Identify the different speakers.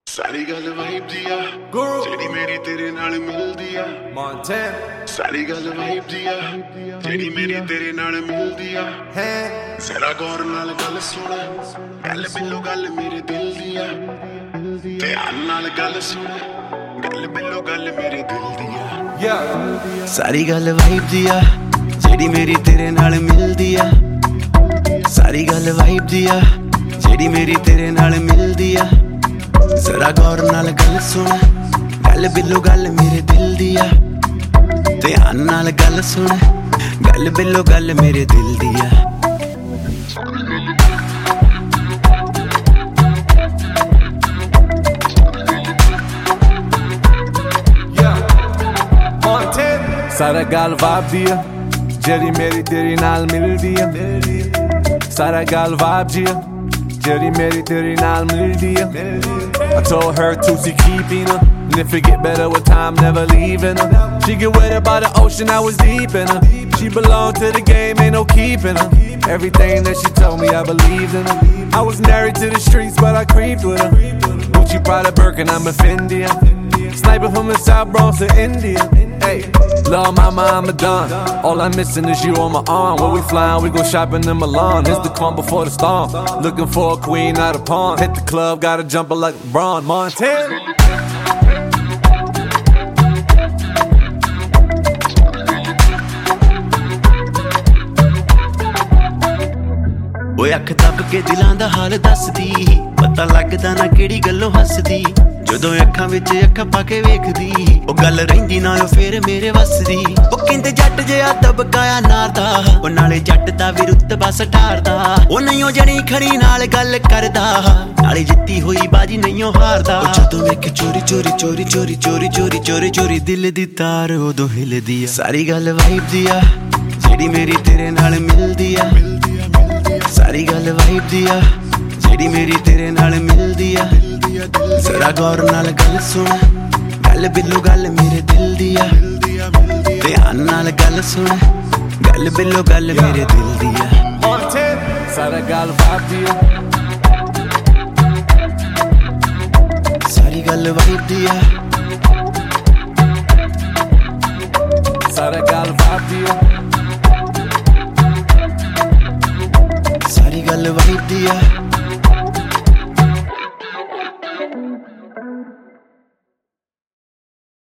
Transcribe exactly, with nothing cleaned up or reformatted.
Speaker 1: ਸਾਰੀ ਗੱਲ ਵਾਈਬ ਦੀ ਆ ਜਿਹੜੀ ਮੇਰੀ ਤੇਰੇ ਨਾਲ ਮਿਲਦੀ ਆ
Speaker 2: Montana
Speaker 1: ਸਾਰੀ ਗੱਲ ਵਾਈਬ ਦੀ ਆ ਜਿਹੜੀ ਮੇਰੀ ਤੇਰੇ ਨਾਲ ਮਿਲਦੀ ਆ ਜ਼ਰਾ ਗੌਰ ਨਾਲ ਗੱਲ ਸੁਣ ਗੱਲ ਬਿੱਲੋ ਗੱਲ ਮੇਰੇ ਦਿਲ ਦੀ ਆ ਧਿਆਨ ਨਾਲ ਗੱਲ ਸੁਣ ਗੱਲ ਬਿੱਲੋ ਗੱਲ ਮੇਰੇ ਦਿਲ ਦੀ ਆ
Speaker 2: yeah
Speaker 1: ਸਾਰੀ ਗੱਲ ਵਾਈਬ ਦੀ ਆ ਜਿਹੜੀ ਮੇਰੀ ਤੇਰੇ ਨਾਲ ਮਿਲਦੀ ਆ ਸਾਰੀ ਗੱਲ ਵਾਈਬ ਦੀ ਆ ਜਿਹੜੀ ਮੇਰੀ ਤੇਰੇ ਨਾਲ ਮਿਲਦੀ ਆ ਜ਼ਰਾ ਗੌਰ ਨਾਲ ਗੱਲ ਸੁਣ ਗੱਲ ਬਿੱਲੋ ਗੱਲ ਮੇਰੇ ਦਿਲ ਦੀ ਆ ਧਿਆਨ ਨਾਲ ਗੱਲ ਸੁਣ ਗੱਲ ਬਿੱਲੋ ਗੱਲ ਮੇਰੇ ਦਿਲ ਦੀ ਆ
Speaker 2: ਸਾਰਾ ਗੱਲ ਵਾਈਬ ਦੀ ਆ ਜਿਹੜੀ ਮੇਰੀ ਤੇਰੇ ਨਾਲ ਮਿਲਦੀ ਆ ਸਾਰਾ ਗੱਲ ਵਾਈਬ ਦੀ ਆ ਜਿਹੜੀ ਮੇਰੀ ਤੇਰੇ ਨਾਲ ਮਿਲਦੀ ਆ I told her to see keeping her and if it get better with time, never leaving her. She get wetter by the ocean, I was deep in her. She belonged to the game, ain't no keeping her. Everything that she told me, I believed in her. I was married to the streets, but I creeped with her. Gucci, Prada, Birkin, I'm a Fendi. Sniper from the South Bronx to India. Hey, love mama, I'm a don. All I'm missing is you on my arm. Where we flying, we go shopping in Milan. It's the calm before the storm. Looking for a queen, not a pawn. Hit the club, gotta jump her like LeBron. Montana.
Speaker 1: ਓਏ ਅੱਖ ਤੱਕ ਕੇ ਦਿਲਾਂ ਦਾ ਹਾਲ ਦੱਸਦੀ ਪਤਾ ਲੱਗਦਾ ਨਾ ਕਿਹੜੀ ਗੱਲੋਂ ਹੱਸਦੀ ਜਦੋਂ ਅੱਖਾਂ ਵਿੱਚ ਅੱਖਾਂ ਪਾ ਕੇ ਵੇਖਦੀ ਉਹ ਗੱਲ ਰਹਿੰਦੀ ਨਾਲੋਂ ਫੇਰ ਮੇਰੇ ਵੱਸਦੀ ਉਹ ਕਹਿੰਦੇ ਜੱਟ ਜਿਹਾ ਦਬਕਾਇਆ ਨਾਰਦਾ ਉਹ ਨਾਲੇ ਜੱਟ ਦਾ ਵੀ ਰੁਤਬਾ ਸਟਾਰਦਾ ਉਹ ਨਹੀਂ ਉਹ ਜਣੀ ਖੜੀ ਨਾਲ ਗੱਲ ਕਰਦਾ ਨਾਲੇ ਜਿੱਤੀ ਹੋਈ ਬਾਜੀ ਨਹੀਂ ਉਹ ਹਾਰਦਾ ਜਦੋਂ ਵੇਖ ਚੋਰੀ ਚੋਰੀ ਚੋਰੀ ਚੋਰੀ ਚੋਰੀ ਚੋਰੀ ਚੋਰੀ ਚੋਰੀ ਦਿਲ ਦੀ ਤਾਰ ਉਦੋਂ ਹਿਲਦੀ ਆ ਸਾਰੀ ਗੱਲ ਵਾਈਬ ਦੀ ਆ ਜਿਹੜੀ ਮੇਰੀ ਤੇਰੇ ਨਾਲ ਮਿਲਦੀ ਆ ਸਾਰੀ ਗੱਲ ਵਾਈਬ ਦੀ ਆ ਜਿਹੜੀ ਮੇਰੀ ਤੇਰੇ ਨਾਲ ਮਿਲਦੀ ਆ ਜ਼ਰਾ ਗੌਰ ਨਾਲ ਗੱਲ ਸੁਣ ਗੱਲ ਬਿੱਲੋ ਗੱਲ ਮੇਰੇ ਦਿਲ ਦੀ ਆ ਧਿਆਨ ਨਾਲ ਗੱਲ ਸੁਣ ਗੱਲ ਬਿੱਲੋ ਗੱਲ ਮੇਰੇ ਦਿਲ ਦੀ ਆ
Speaker 2: ਸਾਰਾ ਗੱਲ ਵਾਈਬ ਦੀ ਆ
Speaker 1: ਸਾਰੀ ਗੱਲ ਵਾਈਬ ਦੀ ਆ
Speaker 2: ਸਾਰਾ ਗੱਲ ਵਾਈਬ ਦੀ ਆ
Speaker 1: ਸਾਰੀ ਗੱਲ ਵਾਈਬ ਦੀ ਆ